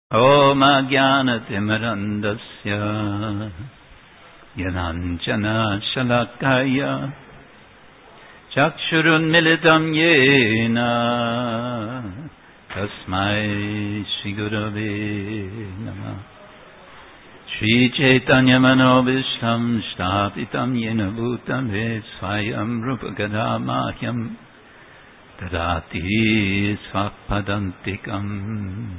Om Ajnanatimmirandasya Yananjana Shalakaya Chakshurunmilitam Yena Tasmai Shri Gurave Namah. Shri Chaitanya Manobishtam Shtapitam Yena Bhutale Swayam Rupa Gadamahyam Tadati Svapadantikam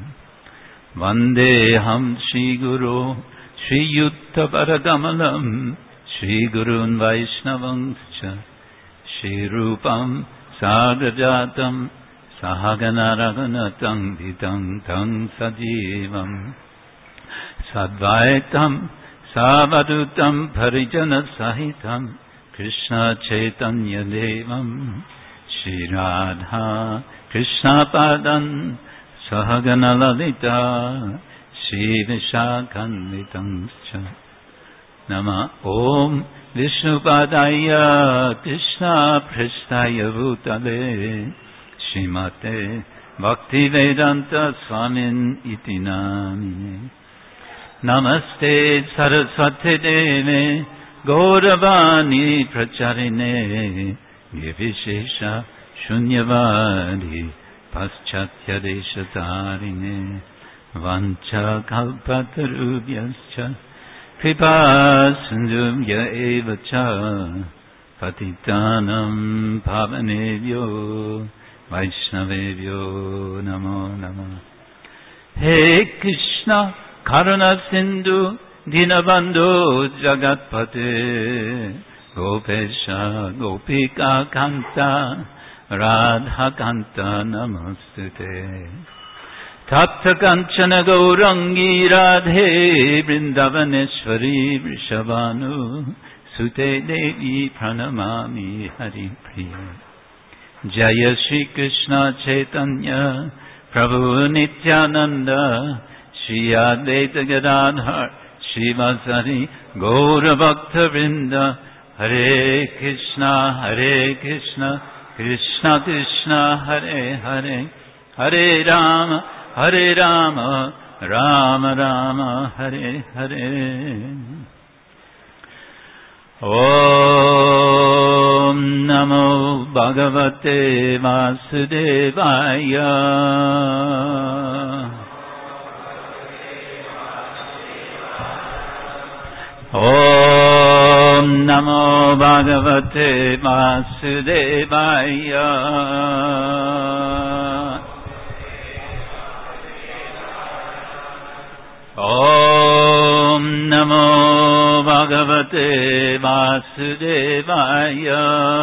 Vandeham Shri Guru Shri Yutta Paradamalam Shri Gurun Vaishnavangscha Shri Rupam Sagrajatam Sahagana Raghunatam Vidam Tang Sajivam Sadvaitam Savadutam Parijana Sahitam Krishna Chaitanya Devam Shri Radha Krishna Padan Sahagana Lalita Shri Vishakhanvitam Nama Om Vishnupadaya Krishna Prasthaya Bhutale Shrimate Bhaktivedanta Swamin Iti Namine Namaste Saraswati Deve Gauravani Pracharine Nirvishesha Shunyavadi Paschatya Deshatarine Vancha Kalpatarubhyascha Kripa Sindhubhya Evacha Patitanam Pavanebhyo Vaishnavebhyo Namo Namo. Hey Krishna Karuna Sindhu Dinabandhu Jagatpate Gopesha Gopika Kanta Radha Kanta Namostute Tatta Kanchana Gaurangi Radhe Vrindavaneshwari Vrishabhanu Sute Devi Pranamami Hari Priya Jaya Shri Krishna Chaitanya Prabhu Nityananda Shri Advaita Gadadhar Shri Vasari Gaura Bhakta Vrinda Hare Krishna Krishna Krishna Hare Hare Hare Rama Rama Rama Hare Hare. Om Namo Bhagavate Vasudevaya. Om Namo Bhagavate Vasudevaya. Om Namo Bhagavate Vasudevaya.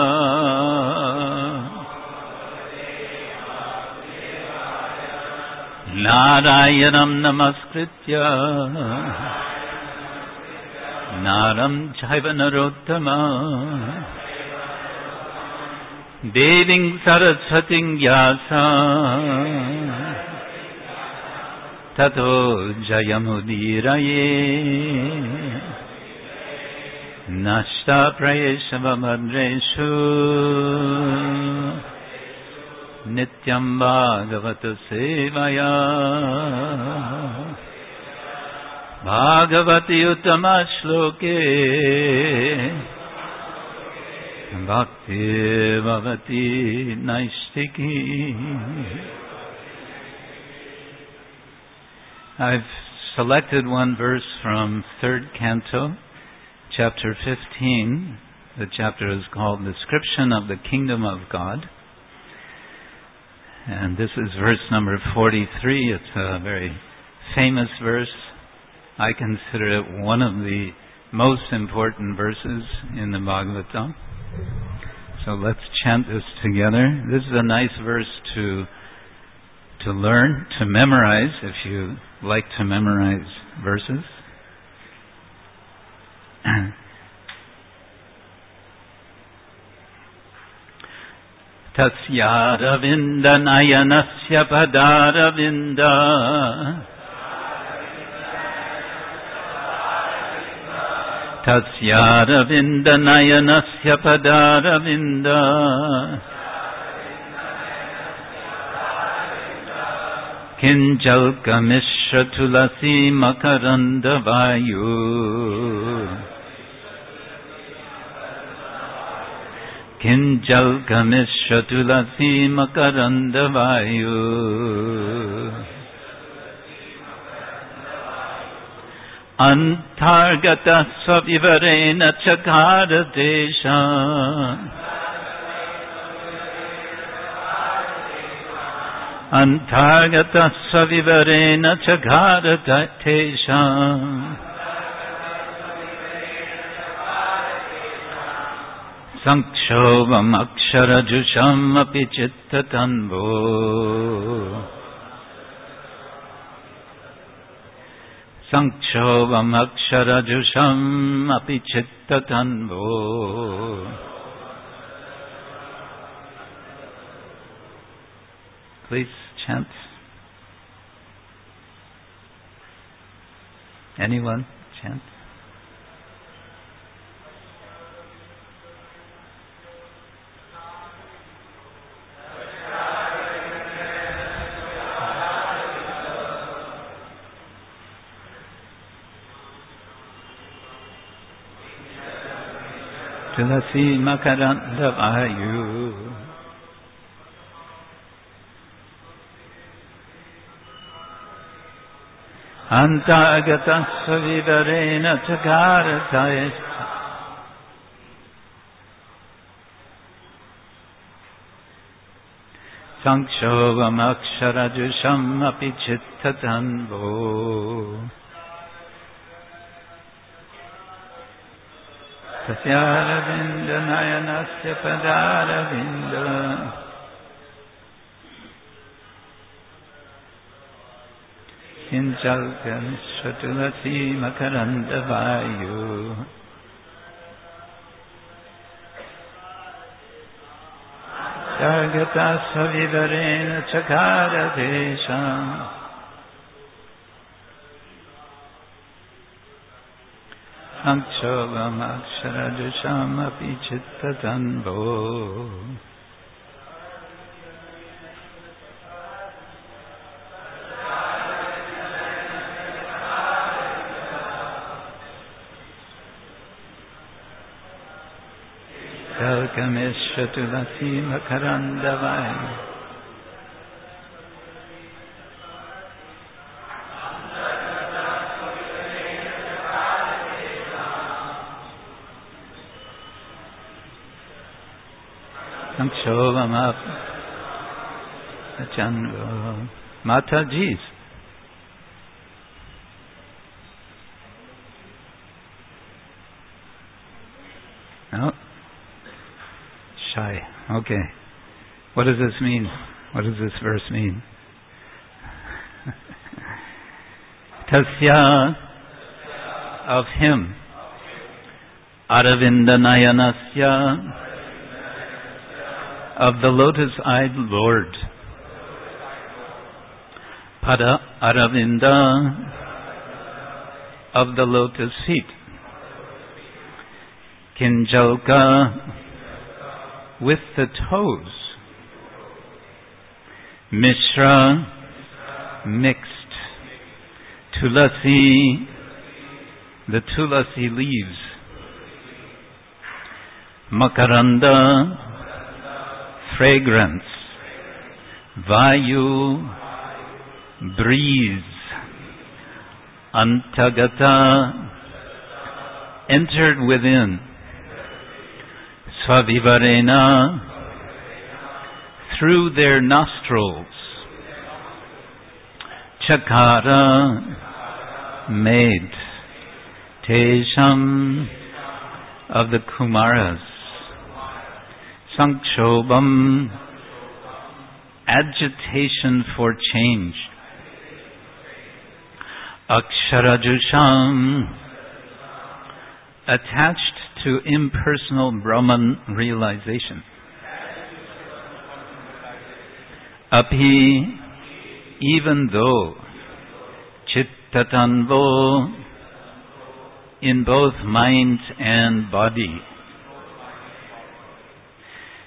Narayanam Namaskritya Naram Chaiva Narottama Deving Saraswating Vyasa Tato Jayamudiraye Nashta Prayeshavamandreshu Nityam Bhagavata Sevaya Bhagavati Uttama Shloke Bhakti Bhavati Naistiki. I've selected one verse from 3rd Canto, chapter 15. The chapter is called Description of the Kingdom of God. And this is verse number 43. It's a very famous verse. I consider it one of the most important verses in the Bhagavatam. So let's chant this together. This is a nice verse to learn, to memorize, if you like to memorize verses. Tasya Ravinda Nayanasya Padaravinda Tasya Ravinda Nayanasya Padaravinda Kinjalka Mishra Tulasi Makaranda Vayu Kinjalka Mishra Tulasi Makaranda Vayu Antargata Svavivarena Chakara Desha Antargata Svavivarena Chakara Desha Sankshovam Akshara Jusham Api Chitta Tanvo Sankshovam Akshara Jusham Api Chitta Tanvo. Please chant. Anyone chant? Tulasi Makaranda Vayu Antagata Savivarena Chakara Desha Sankshovam Akshara Jusham Api Chitta Tanvo Tasyaravinda Nayanasya Padaravinda Kinjalka Mishra Tulasi Makaranda Vayu Targata Savivarena Chakara Desha Sankshovam Akshara Jusham Api Chitta Tanvo Kalkameshra Tulasi Makaranda Vayu Sankshovam Achanvo Mataji's. No? Shy. Okay. What does this mean? What does this verse mean? Tasya, of him. Aravinda Nayanasya, of the lotus-eyed Lord. Pada Aravinda, of the lotus feet. Kinjalka, with the toes. Mishra, mixed. Tulasi, the tulasi leaves. Makaranda, fragrance. Vayu, breeze. Antagata, entered within. Svavivarena, through their nostrils. Chakara, made. Tesham, of the Kumaras. Sankshobam, agitation for change. Aksharajusham, attached to impersonal Brahman realization. Api, even though. Chittatanvo, in both mind and body.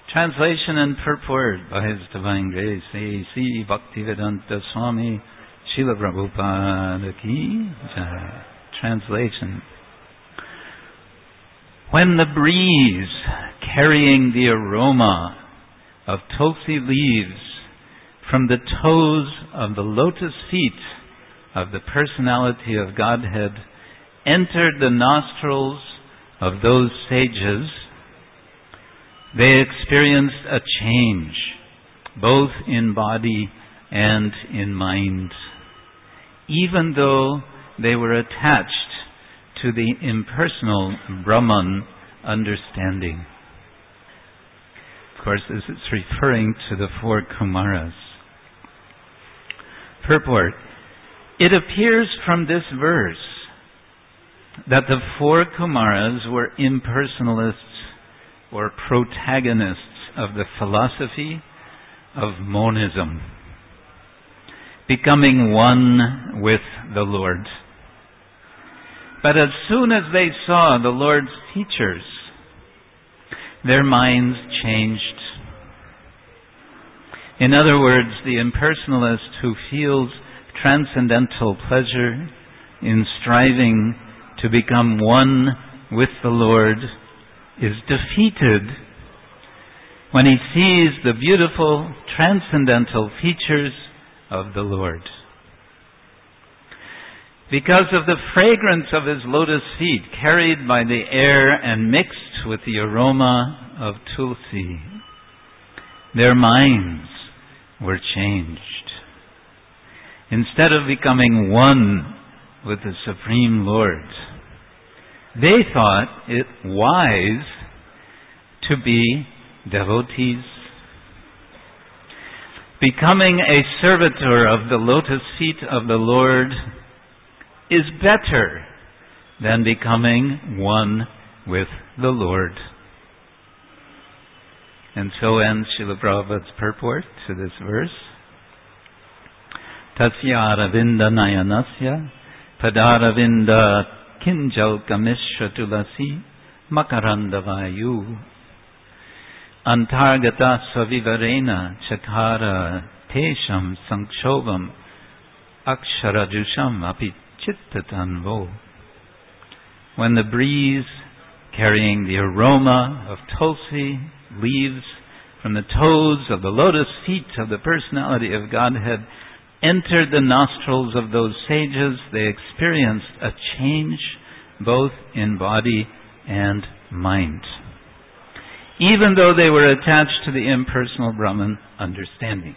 Translation and purport by His Divine Grace A.C. Bhaktivedanta Swami Srila Prabhupada ki jai. Translation. When the breeze carrying the aroma of tulsi leaves from the toes of the lotus feet of the personality of Godhead entered the nostrils of those sages, they experienced a change, both in body and in mind, even though they were attached to the impersonal Brahman understanding. Of course, this is referring to the four Kumaras. Purport. It appears from this verse that the four Kumaras were impersonalists or protagonists of the philosophy of monism, becoming one with the Lord. But as soon as they saw the Lord's teachers, their minds changed. In other words, the impersonalist who feels transcendental pleasure in striving to become one with the Lord is defeated when he sees the beautiful transcendental features of the Lord. Because of the fragrance of his lotus feet carried by the air and mixed with the aroma of tulsi, their minds were changed. Instead of becoming one with the Supreme Lord, they thought it wise to be devotees. Becoming a servitor of the lotus feet of the Lord is better than becoming one with the Lord. And so ends Srila Prabhupada's purport to this verse. Tasya aravinda nayanasya padaravinda kinjalkamishra tulasi makaranda vayu antargata savivarena chakara tesham sankshovam aksharajusham api chittatanvo. When the breeze carrying the aroma of tulsi leaves from the toes of the lotus feet of the personality of Godhead entered the nostrils of those sages, they experienced a change both in body and mind, even though they were attached to the impersonal Brahman understanding.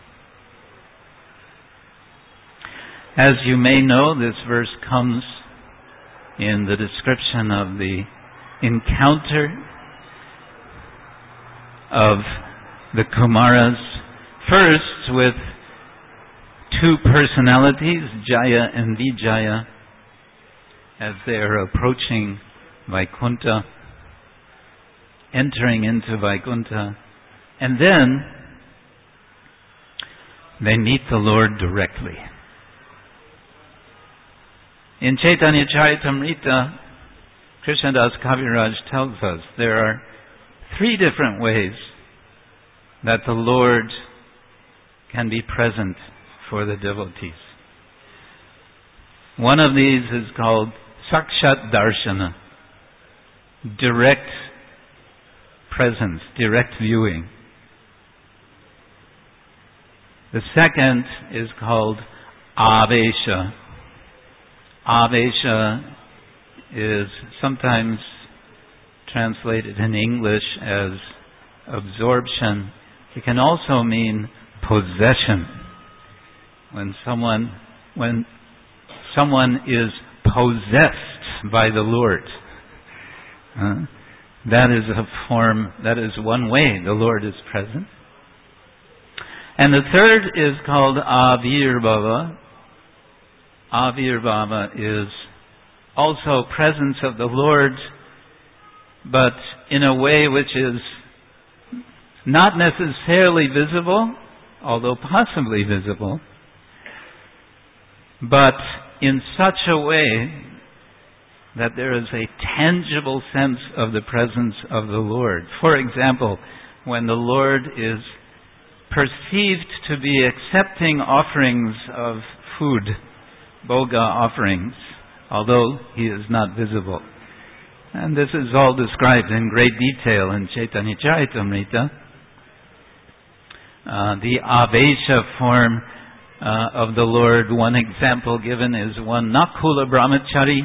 As you may know, this verse comes in the description of the encounter of the Kumaras, first with two personalities, Jaya and Vijaya, as they are approaching Vaikuntha, entering into Vaikuntha, and then they meet the Lord directly. In Chaitanya Charitamrita, Krishnadas Kaviraj tells us there are three different ways that the Lord can be present for the devotees. One of these is called Sakshat Darshana, direct presence, direct viewing. The second is called Avesha. Avesha is sometimes translated in English as absorption. It can also mean possession. When someone is possessed by the Lord, that is a form, that is one way the Lord is present. And the third is called Avirbhava. Avirbhava is also presence of the Lord, but in a way which is not necessarily visible, although possibly visible, but in such a way that there is a tangible sense of the presence of the Lord. For example, when the Lord is perceived to be accepting offerings of food, bhoga offerings, although he is not visible. And this is all described in great detail in Chaitanya Charitamrita. The Avesha form of the Lord, one example given is one Nakula Brahmachari.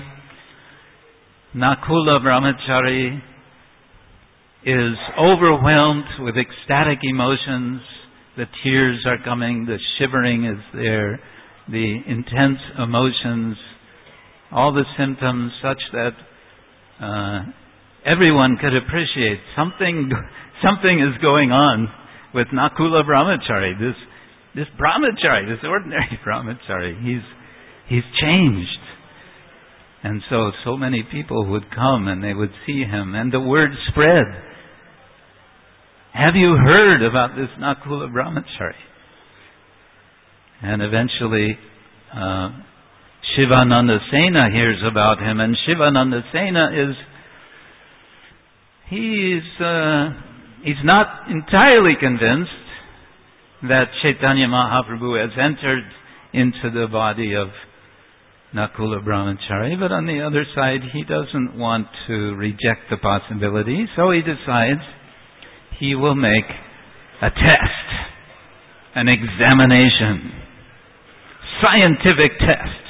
Nakula Brahmachari is overwhelmed with ecstatic emotions. The tears are coming, the shivering is there, the intense emotions, all the symptoms such that everyone could appreciate something is going on with Nakula Brahmachari. This brahmachari, this ordinary brahmachari, he's changed. And so many people would come and they would see him, and the word spread. Have you heard about this Nakula Brahmachari? And eventually, Shivananda Sena hears about him, and Shivananda Sena he's not entirely convinced that Chaitanya Mahaprabhu has entered into the body of Nakula Brahmachari, but on the other side, he doesn't want to reject the possibility, so he decides he will make a test, an examination, scientific test.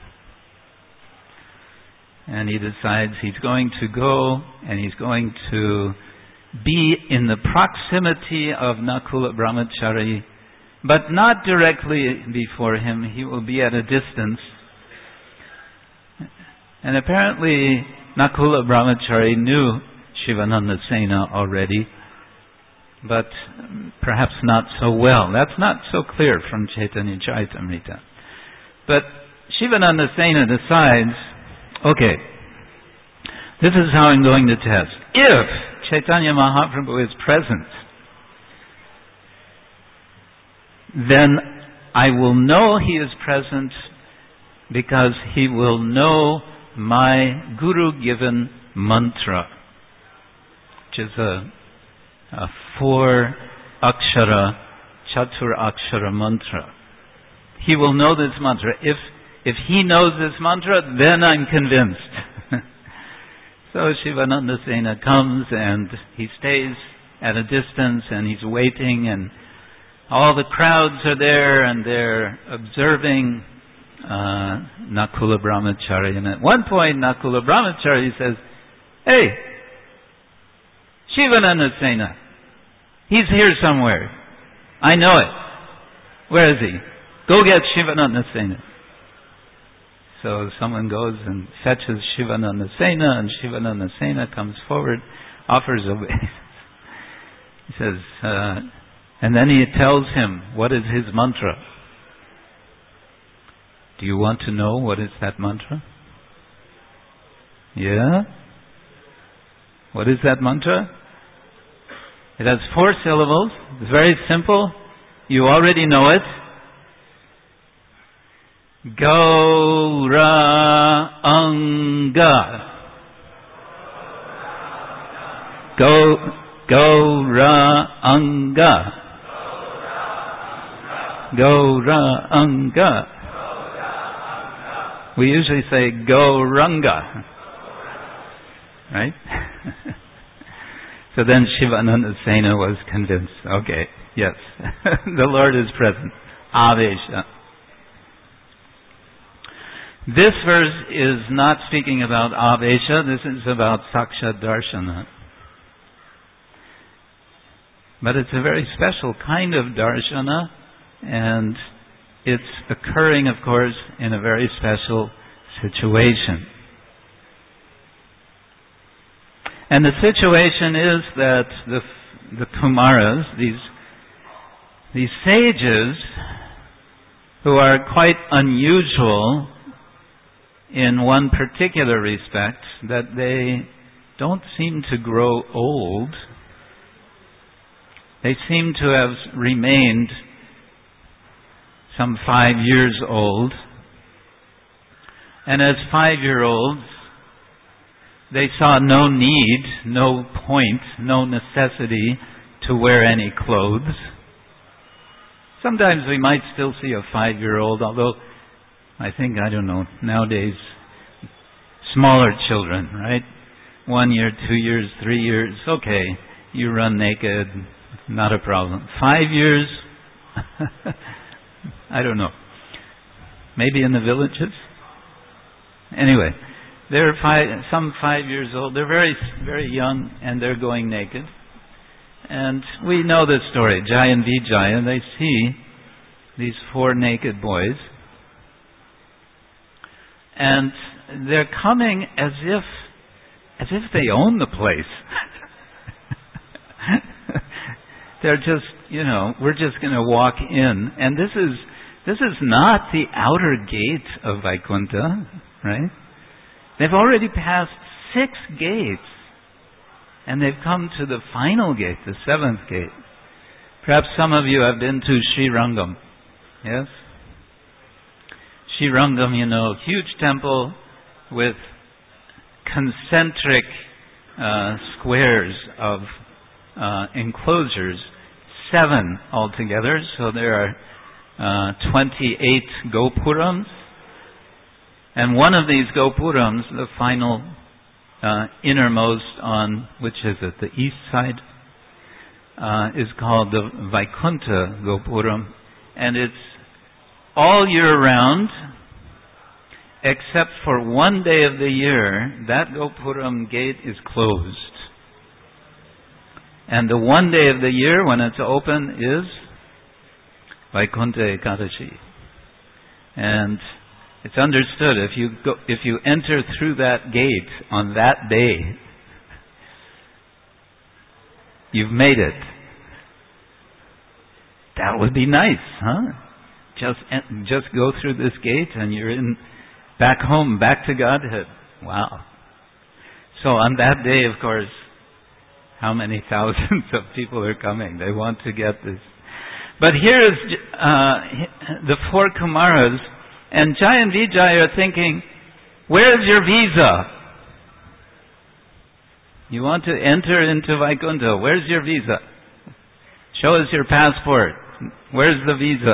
And he decides he's going to go and he's going to be in the proximity of Nakula Brahmachari, but not directly before him. He will be at a distance. And apparently Nakula Brahmachari knew Shivananda Sena already, but perhaps not so well. That's not so clear from Chaitanya Charitamrita. But Shivananda Sena decides, okay, this is how I'm going to test. If Chaitanya Mahaprabhu is present, then I will know he is present because he will know my Guru-given mantra, which is a 4-akshara, Chatur-akshara mantra. He will know this mantra. If he knows this mantra, then I'm convinced. So Shivananda Sena comes and he stays at a distance and he's waiting, and all the crowds are there and they're observing Nakula Brahmachari. And at one point Nakula Brahmachari says, "Hey, Shivananda Sena, he's here somewhere. I know it. Where is he? Go get Shivananda Sena." So someone goes and fetches Shivananda Sena, and Shivananda Sena comes forward, offers obeisance. He says, and then he tells him what is his mantra. Do you want to know what is that mantra? Yeah? What is that mantra? It has 4 syllables. It's very simple. You already know it. Gaura Anga. Gaura Anga. Gaura Anga. We usually say Gauranga. Right? So then Shivananda Sena was convinced. Okay, yes, the Lord is present. Avesha. This verse is not speaking about Avesha, this is about Sakshat Darshana. But it's a very special kind of Darshana, and it's occurring, of course, in a very special situation. And the situation is that the Kumaras, these sages, who are quite unusual in one particular respect, that they don't seem to grow old. They seem to have remained some 5 years old. And as 5-year-olds, they saw no need, no point, no necessity to wear any clothes. Sometimes we might still see a 5-year-old, although I think, I don't know, nowadays, smaller children, right? 1 year, 2 years, 3 years, okay, you run naked, not a problem. 5 years, I don't know. Maybe in the villages? Anyway, they're some 5 years old. They're very, very young, and they're going naked. And we know this story. Jaya and Vijaya, they see these 4 naked boys, and they're coming as if they own the place. They're just, we're just going to walk in, and this is not the outer gate of Vaikuntha, right? They've already passed 6 gates, and they've come to the final gate, the 7th gate. Perhaps some of you have been to Srirangam, yes? Srirangam, huge temple with concentric squares of enclosures, 7 altogether, so there are 28 Gopurams. And one of these Gopurams, the final innermost on, which is it, the east side, is called the Vaikuntha Gopuram. And it's all year round, except for one day of the year, that Gopuram gate is closed. And the one day of the year when it's open is Vaikuntha Ekadashi. And it's understood if you enter through that gate on that day, you've made it. That would be nice, huh? Just go through this gate and you're back home, back to Godhead. Wow. So on that day, of course, how many thousands of people are coming? They want to get this. But here is the 4 Kumaras, and Jaya and Vijaya are thinking, where's your visa? You want to enter into Vaikuntha. Where's your visa? Show us your passport. Where's the visa?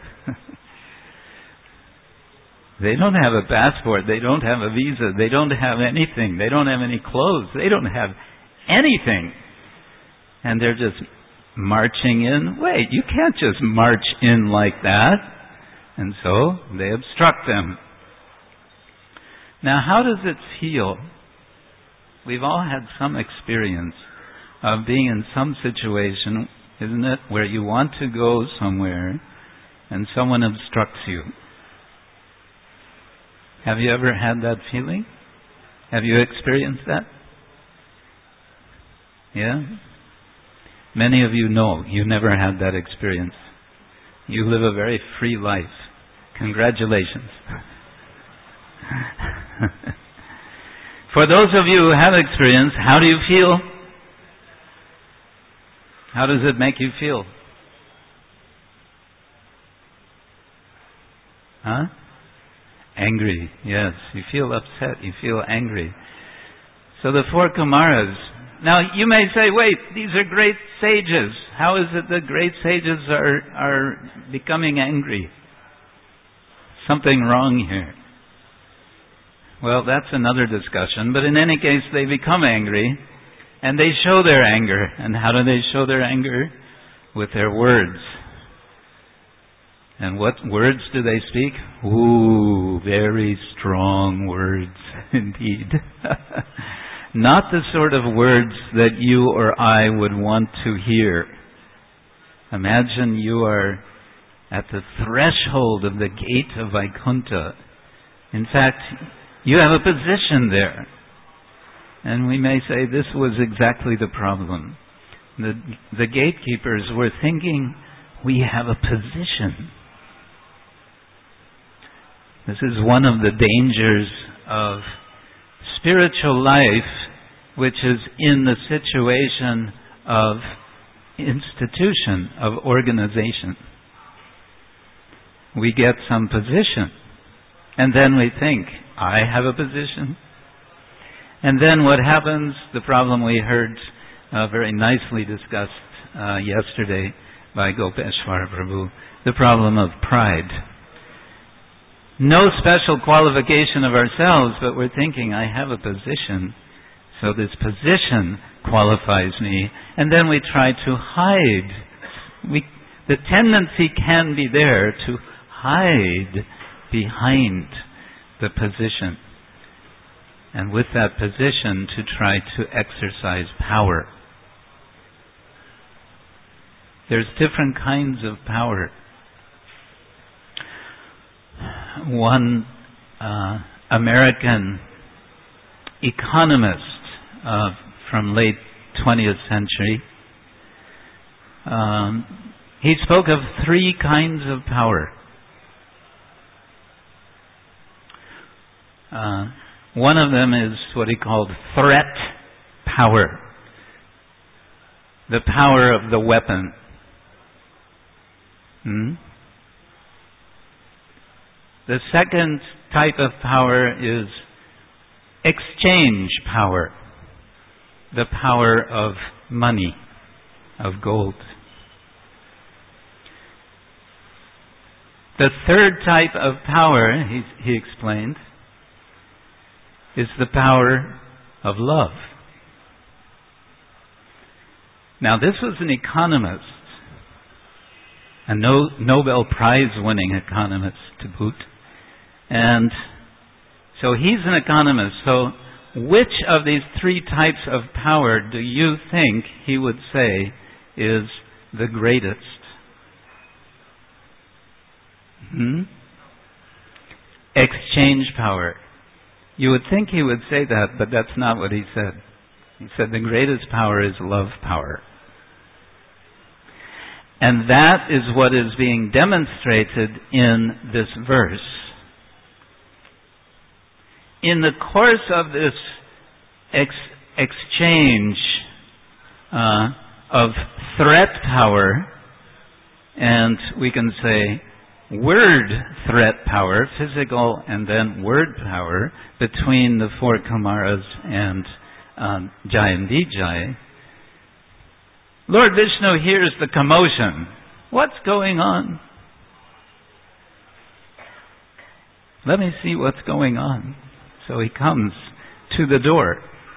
They don't have a passport. They don't have a visa. They don't have anything. They don't have any clothes. They don't have anything. And they're just marching in. Wait, you can't just march in like that. And so they obstruct them. Now, how does it feel? We've all had some experience of being in some situation, isn't it, where you want to go somewhere and someone obstructs you. Have you ever had that feeling? Have you experienced that? Yeah? Many of you know you never had that experience. You live a very free life. Congratulations. For those of you who have experience, how do you feel? How does it make you feel? Huh? Angry, yes. You feel upset, you feel angry. So the 4 Kumaras. Now you may say, wait, these are great sages. How is it that great sages are becoming angry? Something wrong here. Well, that's another discussion. But in any case, they become angry. And they show their anger. And how do they show their anger? With their words. And what words do they speak? Ooh, very strong words indeed. Not the sort of words that you or I would want to hear. Imagine you are at the threshold of the gate of Vaikuntha. In fact, you have a position there. And we may say this was exactly the problem. The gatekeepers were thinking, we have a position. This is one of the dangers of spiritual life, which is in the situation of institution, of organization. We get some position, and then we think, I have a position. And then what happens, the problem we heard very nicely discussed yesterday by Gopeshwara Prabhu, the problem of pride. no special qualification of ourselves, but we're thinking, I have a position, so this position qualifies me, and then we try to hide. The tendency can be there to hide behind the position, and with that position to try to exercise power. There's different kinds of power. One American economist from late 20th century, he spoke of three kinds of power. One of them is what he called threat power, the power of the weapon. The second type of power is exchange power, the power of money, of gold. The third type of power, he explained, is the power of love. Now, this was an economist, a Nobel Prize-winning economist to boot. And so he's an economist. So which of these three types of power do you think he would say is the greatest? Exchange power. You would think he would say that, but that's not what he said. He said the greatest power is love power. And that is what is being demonstrated in this verse. In the course of this exchange of threat power, and we can say word threat power, physical and then word power, between the four Kumaras and Jayandijay, Lord Vishnu hears the commotion. What's going on? Let me see what's going on. So he comes to the door.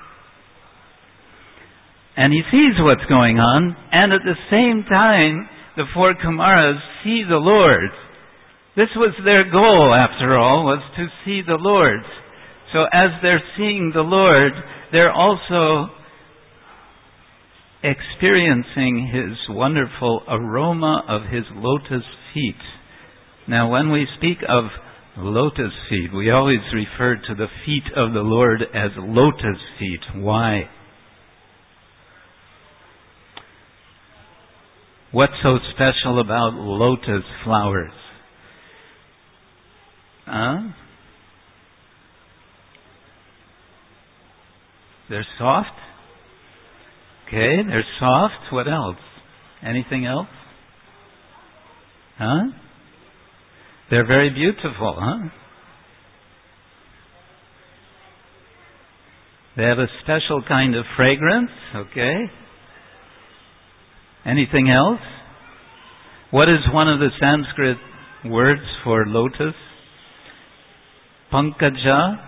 And he sees what's going on, and at the same time, the four Kumaras see the Lord. This was their goal, after all, was to see the Lord. So as they're seeing the Lord, they're also experiencing His wonderful aroma of His lotus feet. Now, when we speak of lotus feet, we always refer to the feet of the Lord as lotus feet. Why? What's so special about lotus flowers? They're soft? Okay, they're soft. What else? Anything else? They're very beautiful, They have a special kind of fragrance, okay? Anything else? What is one of the Sanskrit words for lotus? Pankaja.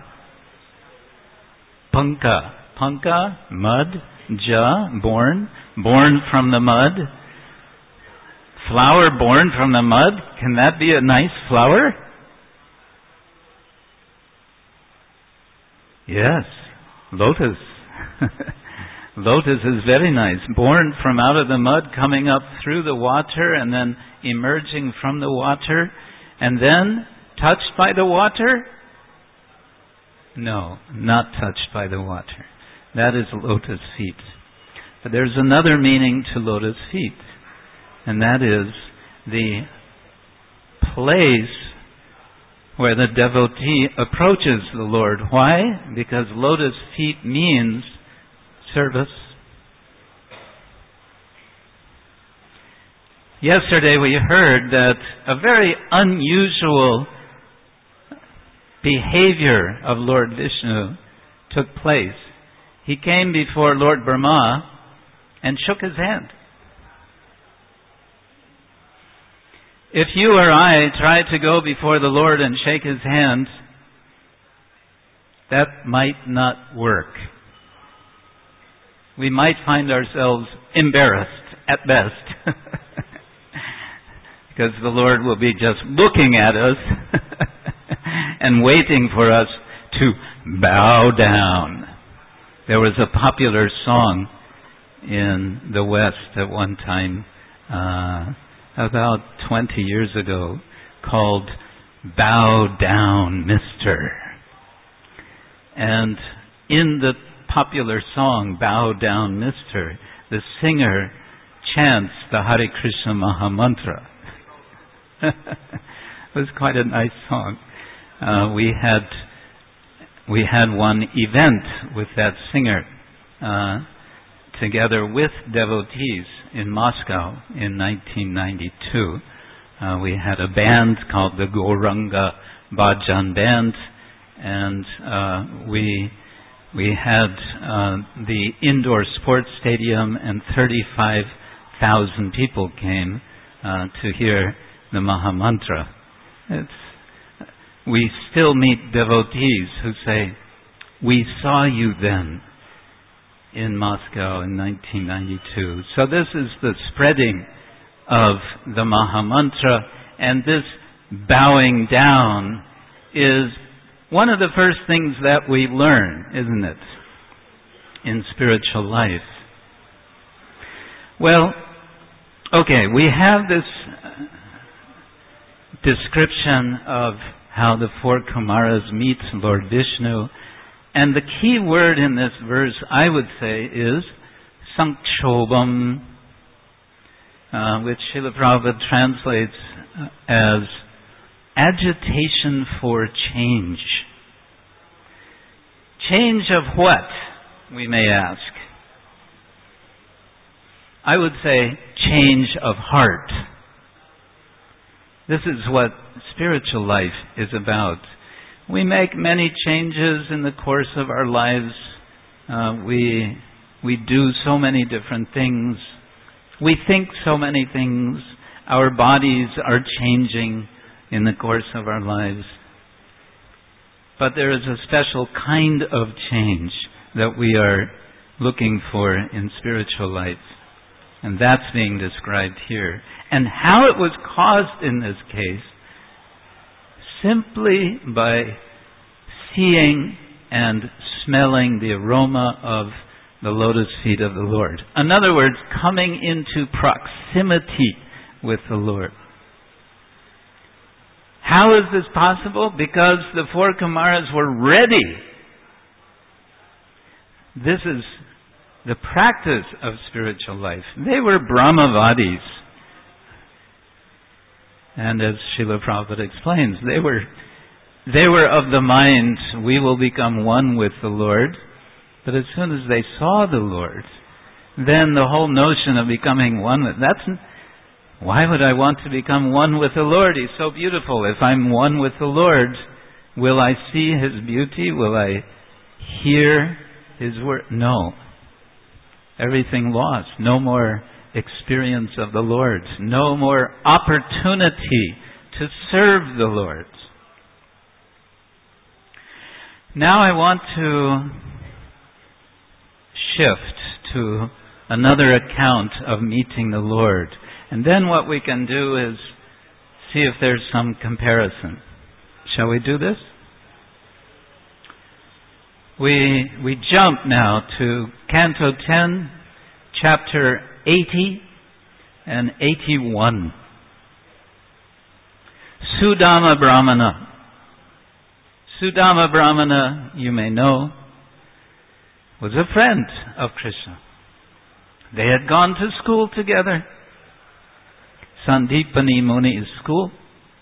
Panka. Panka, mud. Ja, born. Born from the mud. Flower born from the mud. Can that be a nice flower? Yes. Lotus. Lotus is very nice. Born from out of the mud, coming up through the water, and then emerging from the water, and then touched by the water? No, not touched by the water. That is lotus feet. But there's another meaning to lotus feet, and that is the place where the devotee approaches the Lord. Why? Because lotus feet means service. Yesterday we heard that a very unusual behavior of Lord Vishnu took place. He came before Lord Brahma and shook his hand. If you or I try to go before the Lord and shake His hand, that might not work. We might find ourselves embarrassed at best. Because the Lord will be just looking at us and waiting for us to bow down. There was a popular song in the West at one time, about 20 years ago, called Bow Down, Mister. And in the popular song, Bow Down, Mister, the singer chants the Hare Krishna Maha Mantra. It was quite a nice song. We had one event with that singer together with devotees in Moscow in 1992. We had a band called the Gauranga Bhajan Band, and we had the indoor sports stadium, and 35,000 people came to hear the Maha Mantra. We still meet devotees who say, "We saw you then in Moscow in 1992. So this is the spreading of the Maha Mantra, and this bowing down is one of the first things that we learn, isn't it, in spiritual life? Well, okay, we have this description of how the four Kumaras meet Lord Vishnu, and the key word in this verse, I would say, is Sankshobham, which Srila Prabhupada translates as agitation for change. Change of what, we may ask? I would say change of heart. This is what spiritual life is about. We make many changes in the course of our lives. We do so many different things. We think so many things. Our bodies are changing in the course of our lives. But there is a special kind of change that we are looking for in spiritual life. And that's being described here. And how it was caused in this case, simply by seeing and smelling the aroma of the lotus feet of the Lord. In other words, coming into proximity with the Lord. How is this possible? Because the four Kumaras were ready. This is the practice of spiritual life. They were Brahmavadis. And as Srila Prabhupada explains, they were of the mind, we will become one with the Lord. But as soon as they saw the Lord, then the whole notion of becoming one with, why would I want to become one with the Lord? He's so beautiful. If I'm one with the Lord, will I see His beauty? Will I hear His word? No. Everything lost. No more experience of the Lord. No more opportunity to serve the Lord. Now I want to shift to another account of meeting the Lord. And then what we can do is see if there's some comparison. Shall we do this? We jump now to Canto 10, Chapter 80 and 81. Sudama Brahmana. Sudama Brahmana, you may know, was a friend of Krishna. They had gone to school together. Sandipani Muni's school.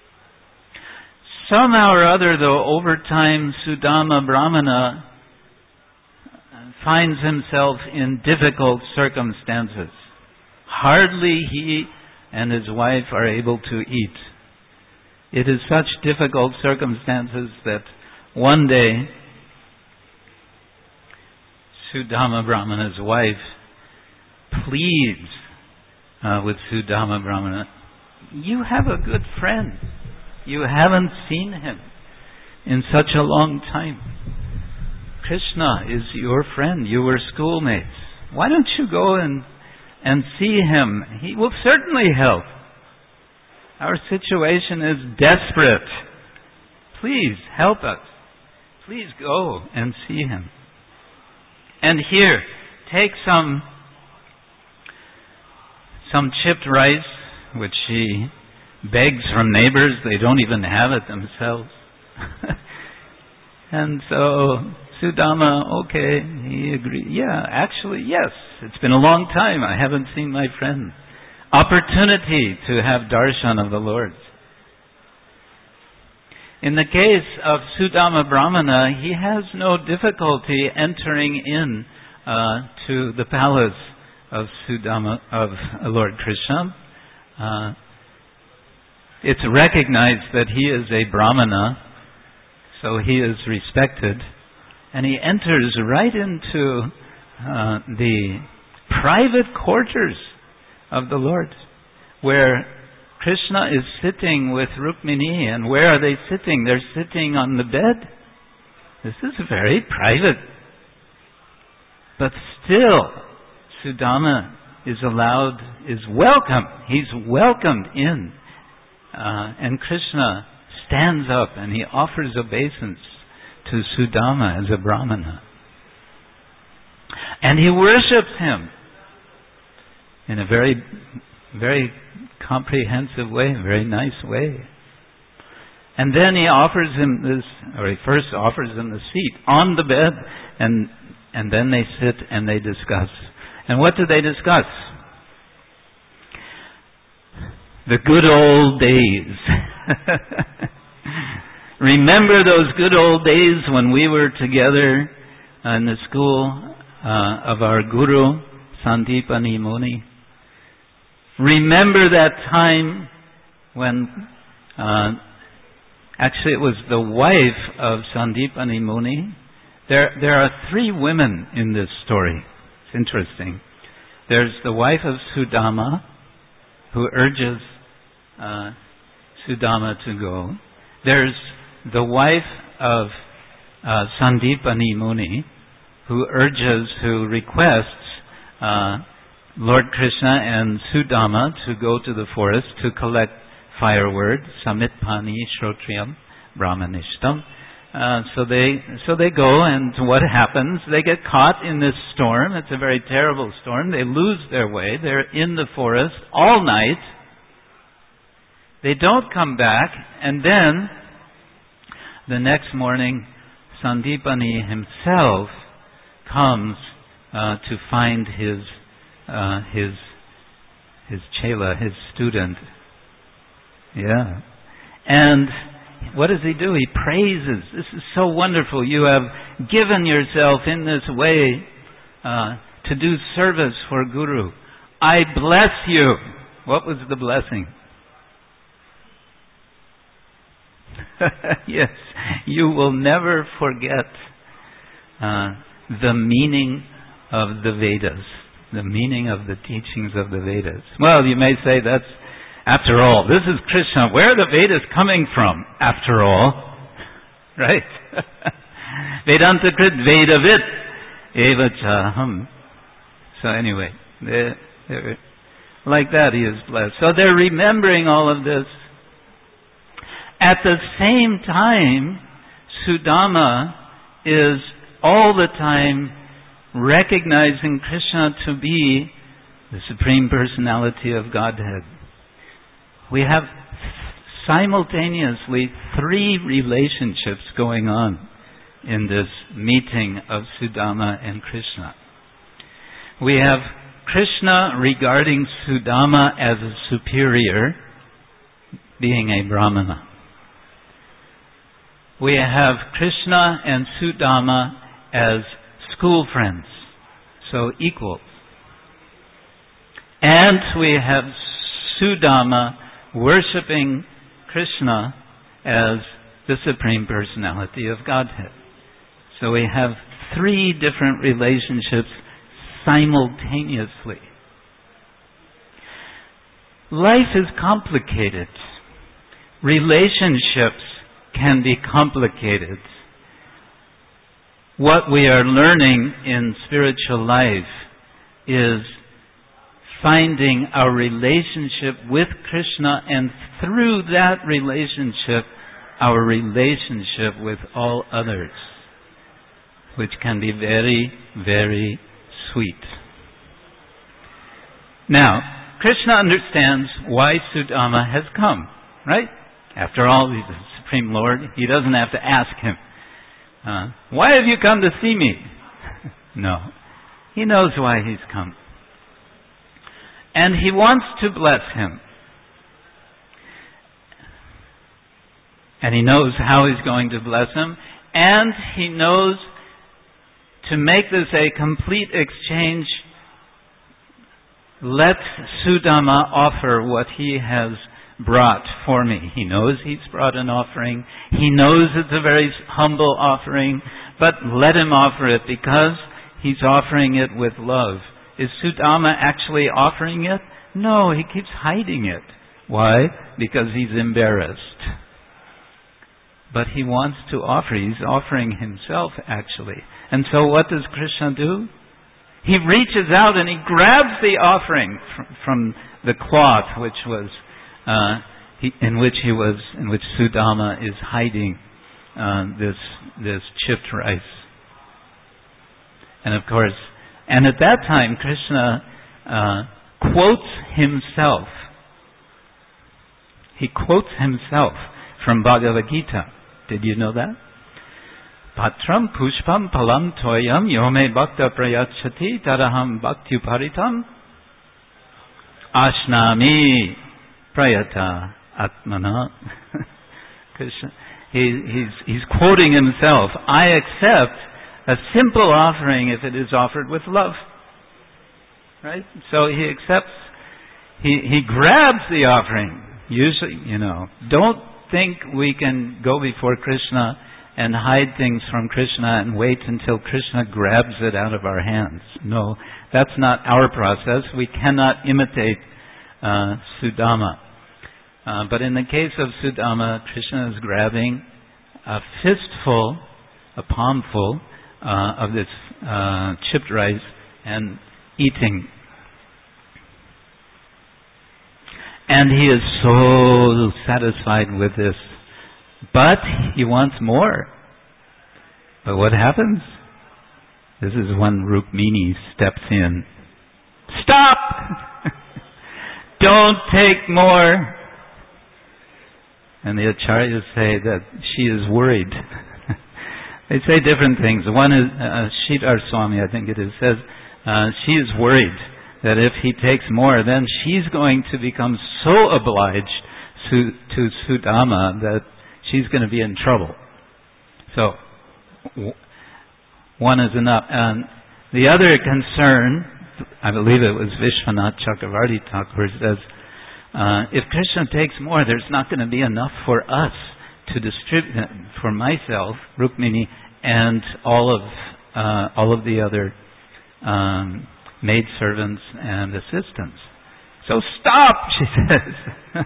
Somehow or other, though, over time, Sudama Brahmana finds himself in difficult circumstances. Hardly he and his wife are able to eat. It is such difficult circumstances that one day, Sudama Brahmana's wife pleads with Sudama Brahmana, you have a good friend. You haven't seen him in such a long time. Krishna is your friend. You were schoolmates. Why don't you go and see him? He will certainly help. Our situation is desperate. Please help us. Please go and see him. And here, take some chipped rice, which she begs from neighbors. They don't even have it themselves. And so Sudama, okay, he agreed. Yeah, actually, yes. It's been a long time. I haven't seen my friend. Opportunity to have darshan of the Lord. In the case of Sudama Brahmana, he has no difficulty entering in to the palace of Lord Krishna. It's recognized that he is a Brahmana, so he is respected, and he enters right into the private quarters of the Lord, where Krishna is sitting with Rukmini. And where are they sitting? They're sitting on the bed. This is very private. But still, Sudama is welcome. He's welcomed in. And Krishna stands up and he offers obeisance to Sudama as a Brahmana. And he worships him in a very, very comprehensive way, a very nice way. And then he offers him he first offers him the seat on the bed, and then they sit and they discuss. And what do they discuss? The good old days. Remember those good old days when we were together in the school of our Guru, Sandipani Muni? Remember that time when, actually it was the wife of Sandipani Muni. There are three women in this story. It's interesting. There's the wife of Sudama, who urges Sudama to go. There's the wife of Sandipani Muni, who requests Lord Krishna and Sudama to go to the forest to collect firewood, samitpani shrotriyam brahmanishtam. So they go, and what happens? They get caught in this storm. It's a very terrible storm. They lose their way. They're in the forest all night. They don't come back, and then the next morning, Sandipani himself comes to find his chela, his student. Yeah. And what does he do? He praises. This is so wonderful. You have given yourself in this way to do service for Guru. I bless you. What was the blessing? Yes. You will never forget the meaning of the Vedas. The meaning of the teachings of the Vedas. Well, you may say that's, after all, this is Krishna. Where are the Vedas coming from, after all? Right? Vedanta krit Vedavit eva chaham. So anyway, they're like that he is blessed. So they're remembering all of this. At the same time, Sudama is all the time recognizing Krishna to be the Supreme Personality of Godhead. We have simultaneously three relationships going on in this meeting of Sudama and Krishna. We have Krishna regarding Sudama as a superior, being a Brahmana. We have Krishna and Sudama as school friends, so equals. And we have Sudama worshipping Krishna as the Supreme Personality of Godhead. So we have three different relationships simultaneously. Life is complicated. Relationships can be complicated. What we are learning in spiritual life is finding our relationship with Krishna, and through that relationship, our relationship with all others, which can be very, very sweet. Now, Krishna understands why Sudama has come, right? After all, he's the Supreme Lord. He doesn't have to ask him, why have you come to see me? No. He knows why he's come. And he wants to bless him. And he knows how he's going to bless him. And he knows to make this a complete exchange, let Sudama offer what he has brought for me. He knows he's brought an offering. He knows it's a very humble offering, but let him offer it because he's offering it with love. Is Sudama actually offering it? No, he keeps hiding it. Why? Because he's embarrassed. But he wants to offer. He's offering himself, actually. And so what does Krishna do? He reaches out and he grabs the offering from the cloth which was in which Sudama is hiding this chipped rice. And of course, and at that time Krishna quotes himself. He quotes himself from Bhagavad Gita. Did you know that? Patram pushpam palam toyam yome bhakta prayachati taraham bhaktuparitam ashnami prayata atmana. Krishna, he's quoting himself. I accept a simple offering if it is offered with love. Right? So he accepts, he grabs the offering. Usually, don't think we can go before Krishna and hide things from Krishna and wait until Krishna grabs it out of our hands. No, that's not our process. We cannot imitate Sudama. But in the case of Sudama, Krishna is grabbing a fistful, a palmful of this chipped rice and eating. And he is so satisfied with this. But he wants more. But what happens? This is when Rukmini steps in. Stop! Don't take more. And the acharyas say that she is worried. They say different things. One is, Sridhar Swami, I think it is, says, she is worried that if he takes more, then she's going to become so obliged to Sudama that she's going to be in trouble. So, one is enough. And the other concern, I believe it was Vishwanath Chakravarti Thakur, says, if Krishna takes more, there's not going to be enough for us to distribute, for myself, Rukmini, and all of the other maidservants and assistants. So stop, she says.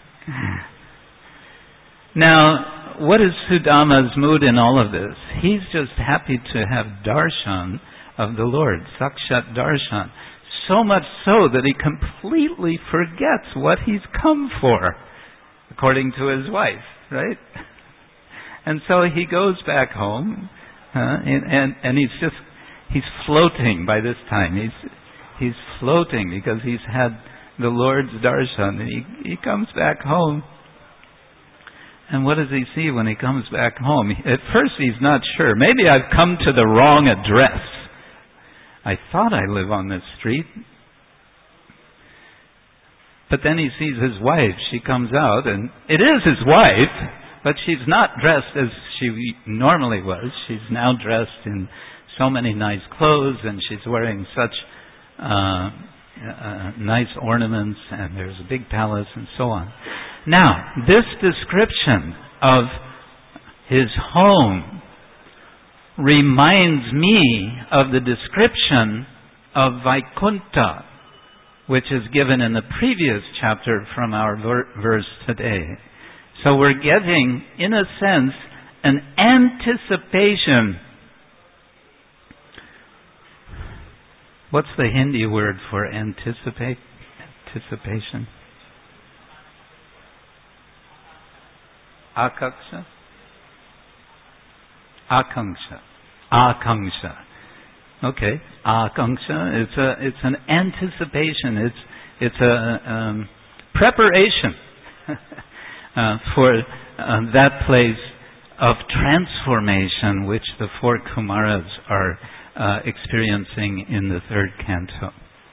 Now, what is Sudama's mood in all of this? He's just happy to have darshan of the Lord, Sakshat darshan. So much so that he completely forgets what he's come for, according to his wife, right? And so he goes back home, and he's floating by this time. He's floating because he's had the Lord's darshan. And he comes back home. And what does he see when he comes back home? At first he's not sure. Maybe I've come to the wrong address. I thought I live on this street. But then he sees his wife. She comes out, and it is his wife, but she's not dressed as she normally was. She's now dressed in so many nice clothes, and she's wearing such nice ornaments, and there's a big palace, and so on. Now, this description of his home reminds me of the description of Vaikuntha. which is given in the previous chapter from our verse today. So we're getting, in a sense, an anticipation. What's the Hindi word for anticipate? Anticipation? Akaksha? Akanksha. Akanksha. Okay. Akanksha. It's an anticipation. It's a preparation for that place of transformation which the four Kumaras are experiencing in the third canto.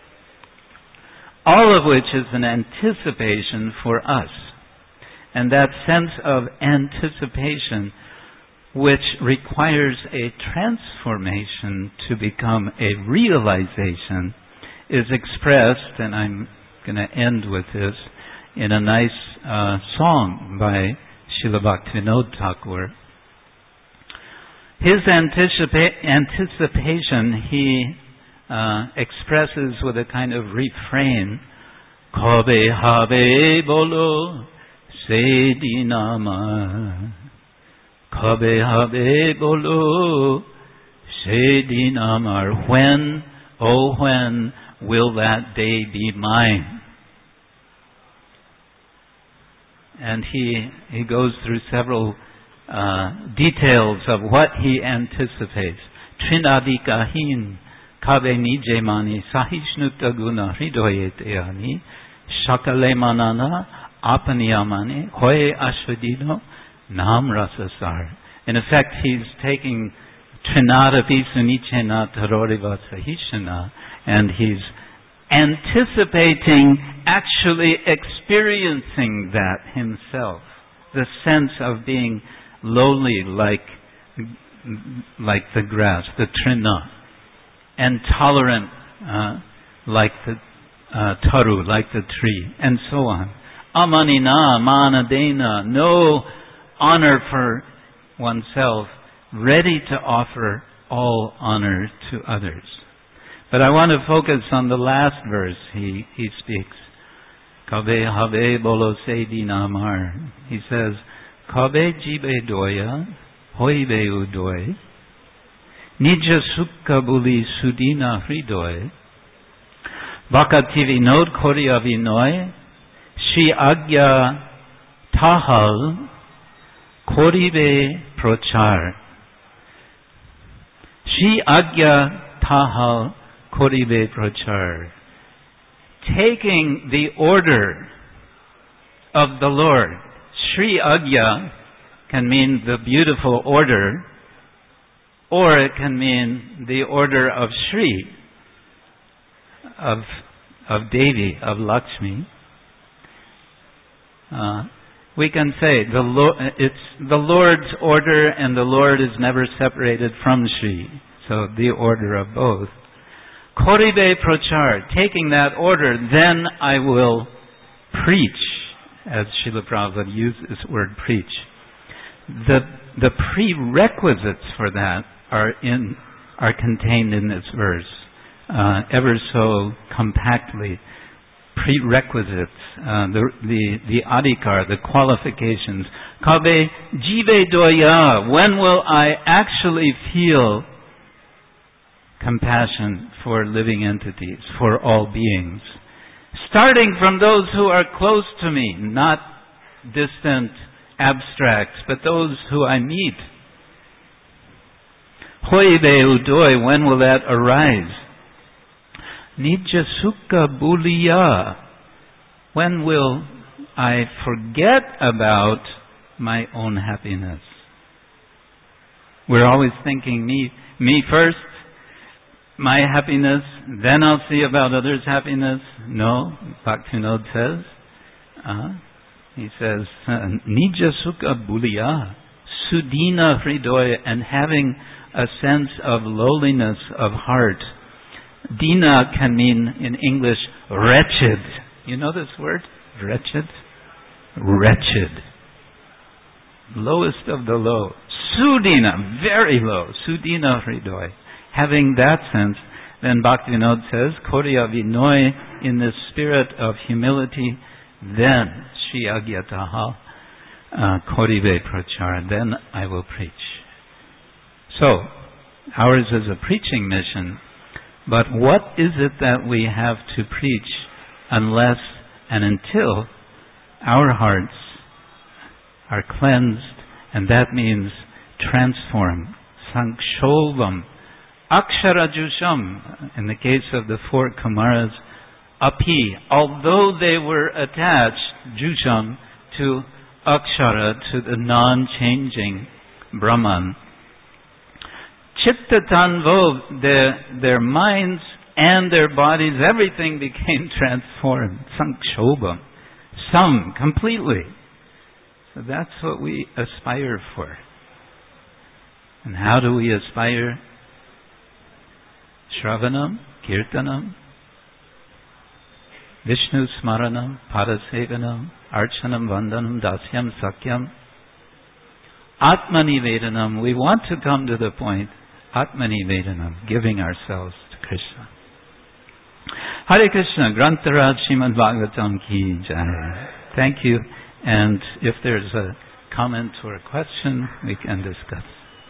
All of which is an anticipation for us. And that sense of anticipation, which requires a transformation to become a realization, is expressed, and I'm going to end with this, in a nice song by Srila Bhaktivinoda Thakur. His anticipation he expresses with a kind of refrain, Kabe habe bolo se dinama, Kabe habe bolo se dinamar. When, oh when, will that day be mine? And he goes through several details of what he anticipates. Trinadikahin kabe nijemani sahishnutta guna hridoyeteani shakale manana apaniyamani hoye ashvadino nam rasasar. In effect, he's taking Trinada pisunichena taroriva sahishana, and he's anticipating actually experiencing that himself. The sense of being lowly like the grass, the trina, and tolerant like the taru, like the tree, and so on. Amanina, manadena, no honor for oneself, ready to offer all honor to others. But I want to focus on the last verse he speaks. Kabe habe bolo se dinamar. He says, Kabe jibe doya, hoibe udoy, nija sukka buli sudina hridoy, vakativi nod koria vinoy, shi agya tahal, koribe prochar. Shi agya tahal, koribe prochar. Taking the order of the Lord. Sri Agya can mean the beautiful order, or it can mean the order of Sri, of Devi, of Lakshmi. We can say it's the Lord's order, and the Lord is never separated from Sri. So the order of both. Koribe prochar, taking that order, then I will preach, as Srila Prabhupada used this word preach. The prerequisites for that are contained in this verse, ever so compactly. Prerequisites, the adhikar, the qualifications. Kabe jive doya, when will I actually feel compassion for living entities, for all beings? Starting from those who are close to me, not distant abstracts, but those who I meet. Hoibe udoy, when will that arise? Nija sukha buliya, when will I forget about my own happiness? We're always thinking me first, my happiness, then I'll see about others' happiness. No, Bhaktivinoda says, he says, Nija sukha buliya, sudina hridoya, and having a sense of lowliness of heart. Dina can mean in English wretched. You know this word? Wretched? Wretched. Lowest of the low. Sudina, very low. Sudina hridoya. Having that sense, Then Bhaktivinoda says, Koriya Vinoy, in the spirit of humility, then Shri Agyataha Korive Prachara, then I will preach. So, ours is a preaching mission, but what is it that we have to preach unless and until our hearts are cleansed, and that means transformed. Sankshovam, Aksharajusham, in the case of the 4 Kumaras, Api, although they were attached, Jusham, to Akshara, to the non-changing Brahman. Chittatanvo, their minds and their bodies, everything became transformed. Sankshobham. Some, completely. So that's what we aspire for. And how do we aspire? Shravanam, Kirtanam, Vishnu Smaranam, Padasevanam, Archanam, Vandanam, Dasyam, Sakyam, Atmanivedanam. We want to come to the point, Atmanivedanam, giving ourselves to Krishna. Hare Krishna, Grantaraj Srimad Bhagavatam Ki Jai. Thank you. And if there's a comment or a question, we can discuss.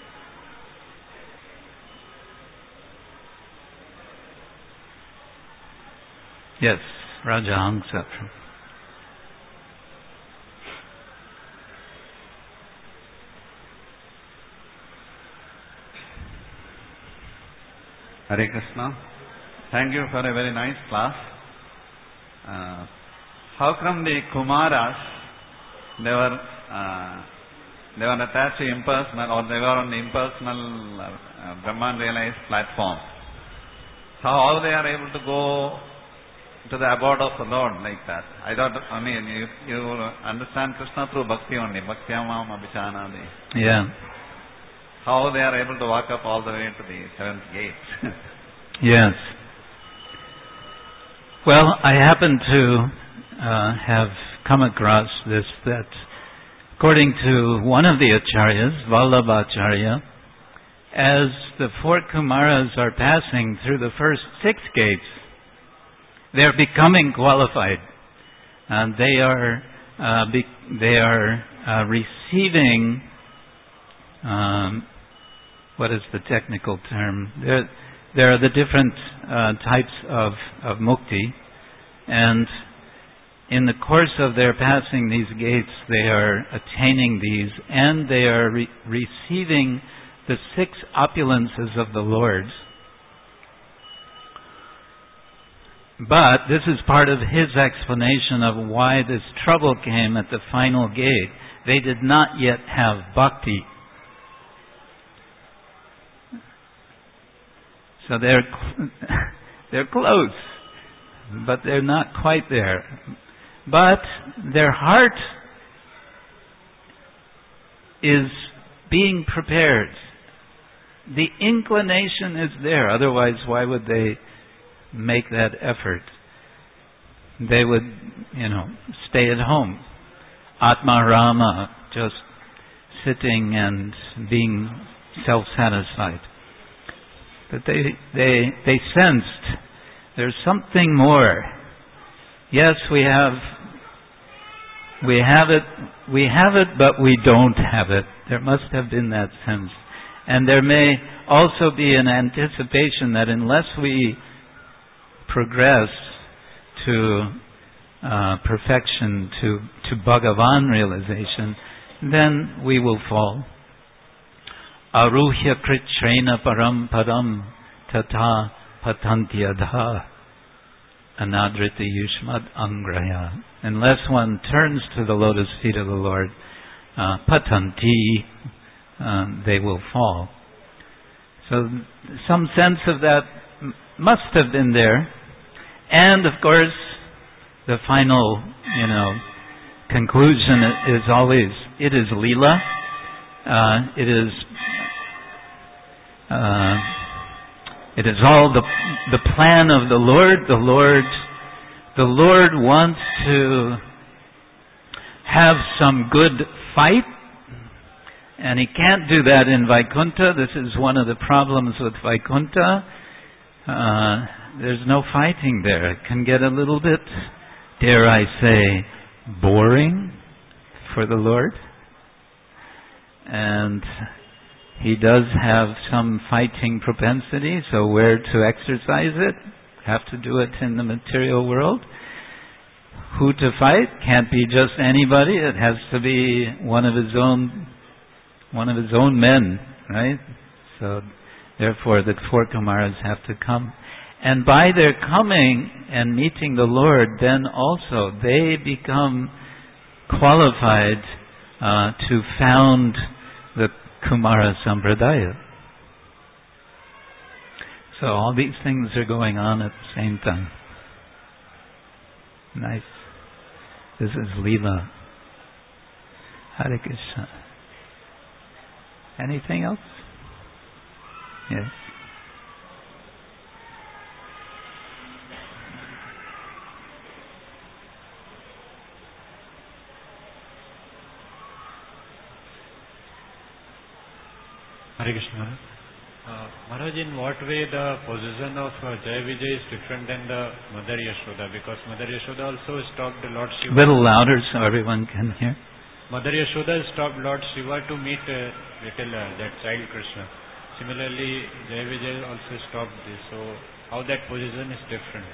Yes, Raja Hangsa. Hare Krishna. Thank you for a very nice class. How come the Kumaras, they were attached to impersonal, or they were on the impersonal Brahman realized platform? So how they are able to go to the abode of the Lord like that? You understand Krishna through bhakti only. Bhaktyamam abhisanadi. Yeah. How they are able to walk up all the way to the 7th gate? Yes. Well, I happen to have come across this, that according to one of the acharyas, Vallabhacharya, as the 4 Kumaras are passing through the first 6 gates, they're becoming qualified, and they are receiving. What is the technical term? There are the different types of mukti, and in the course of their passing these gates, they are attaining these, and they are receiving the 6 opulences of the Lord. But this is part of his explanation of why this trouble came at the final gate. They did not yet have bhakti. So they're close, but they're not quite there. But their heart is being prepared. The inclination is there. Otherwise, why would they make that effort? They would, stay at home. Atma Rama, just sitting and being self-satisfied. But they sensed there's something more. Yes, we have it, but we don't have it. There must have been that sense. And there may also be an anticipation that unless we progress to perfection, to Bhagavan realization, then we will fall. Aruhya kritrena param padam tata patantyadha anadrita yushmad angraya. Unless one turns to the lotus feet of the Lord, patanti, they will fall. So some sense of that must have been there. And of course, the final, conclusion is always, it is Leela. It is all the plan of the Lord. The Lord wants to have some good fight, and He can't do that in Vaikuntha. This is one of the problems with Vaikuntha. there's no fighting there. It can get a little bit, dare I say, boring for the Lord. And He does have some fighting propensity, so where to exercise it? Have to do it in the material world. Who to fight? Can't be just anybody. It has to be one of his own men, right? So therefore the 4 Kumaras have to come. And by their coming and meeting the Lord, then also they become qualified to found the Kumara Sampradaya. So all these things are going on at the same time. Nice. This is Leela. Hare Krishna. Anything else? Yes. Hare Krishna. Maharaj, in what way the position of Jai Vijay is different than the Mother Yashoda? Because Mother Yashoda also stopped Lord Shiva. A little louder so everyone can hear. Mother Yashoda stopped Lord Shiva to meet that child Krishna. Similarly, Jai Vijay also stopped this. So how that position is different?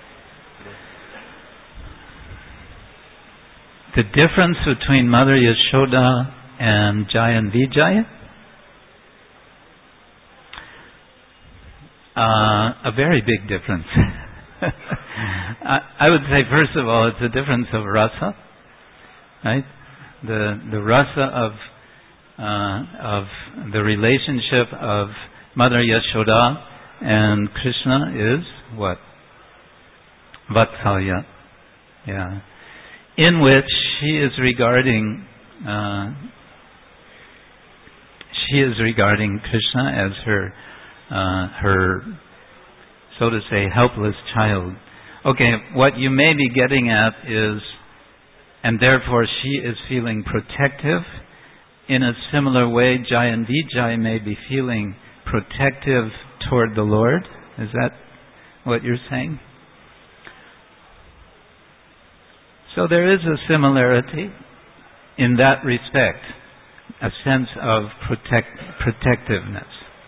The difference between Mother Yashoda and Jai and Vijay? A very big difference. I would say, first of all, it's a difference of rasa, right? The rasa of the relationship of Mother Yashoda and Krishna is what? Vatsalya. Yeah. In which she is regarding Krishna as her, so to say, helpless child. Okay, what you may be getting at is, and therefore she is feeling protective. In a similar way, Jai and Vijay may be feeling protective toward the Lord. Is that what you're saying? So there is a similarity in that respect, a sense of protectiveness.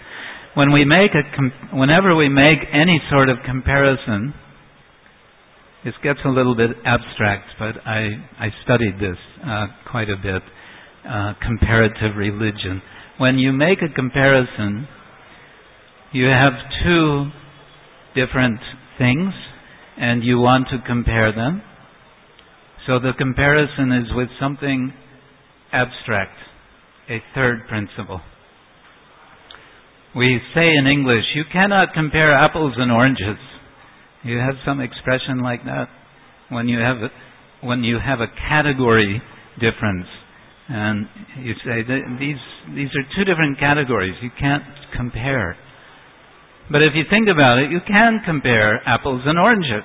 Whenever we make any sort of comparison, this gets a little bit abstract, but I studied this quite a bit, comparative religion. When you make a comparison, you have two different things, and you want to compare them. So the comparison is with something abstract, a third principle. We say in English, you cannot compare apples and oranges. You have some expression like that when you have a category difference, and you say these are two different categories. You can't compare. But if you think about it, you can compare apples and oranges.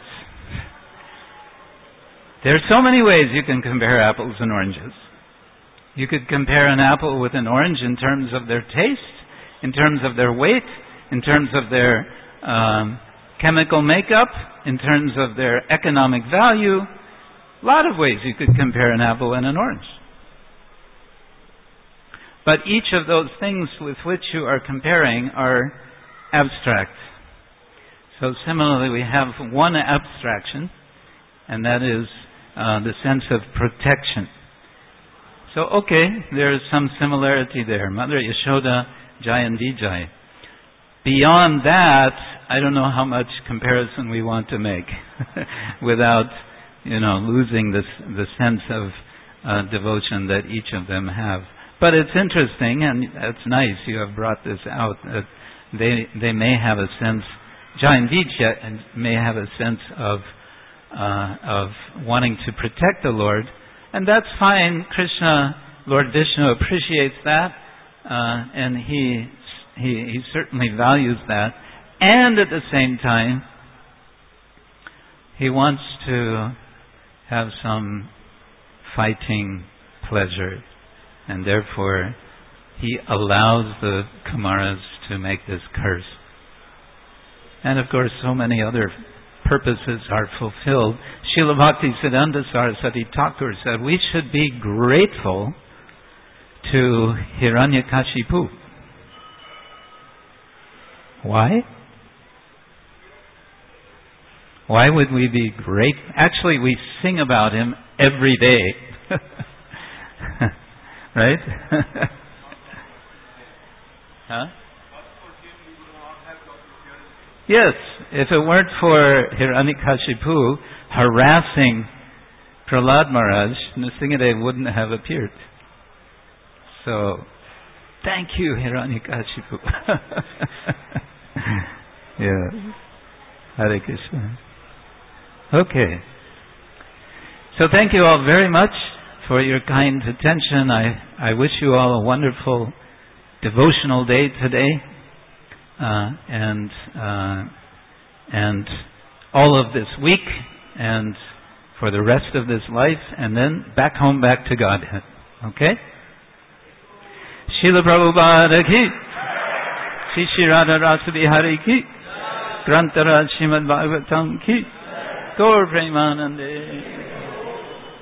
There are so many ways you can compare apples and oranges. You could compare an apple with an orange in terms of their taste, in terms of their weight, in terms of their chemical makeup, in terms of their economic value. A lot of ways you could compare an apple and an orange. But each of those things with which you are comparing are abstract. So similarly, we have one abstraction, and that is the sense of protection. So, okay, there is some similarity there. Mother Yashoda, Jai and Vijay. Beyond that, I don't know how much comparison we want to make without, losing the sense of devotion that each of them have. But it's interesting, and it's nice you have brought this out, that they may have a sense, Jai and Vijay may have a sense of wanting to protect the Lord, and that's fine. Krishna, Lord Vishnu, appreciates that, and he certainly values that, and at the same time, he wants to have some fighting pleasure, and therefore he allows the Kumaras to make this curse. And of course, so many other purposes are fulfilled. Srila Bhaktisiddhanta Saraswati Thakur said we should be grateful to Hiranyakashipu. Why? Why would we be great? Actually, we sing about him every day. Right? Huh? Yes, if it weren't for Hiranyakashipu harassing Prahlad Maharaj, Nrsingadev wouldn't have appeared. So, thank you, Hiranyakashipu. Yeah. Hare Krishna. Okay. So thank you all very much for your kind attention. I wish you all a wonderful devotional day today. And all of this week and for the rest of this life, and then back home, back to Godhead. Okay? Srila Prabhupada ki, Shri Radha Rasa Bihari ki, Grantaraj Srimad Bhagavatam ki, Gaur Premanande.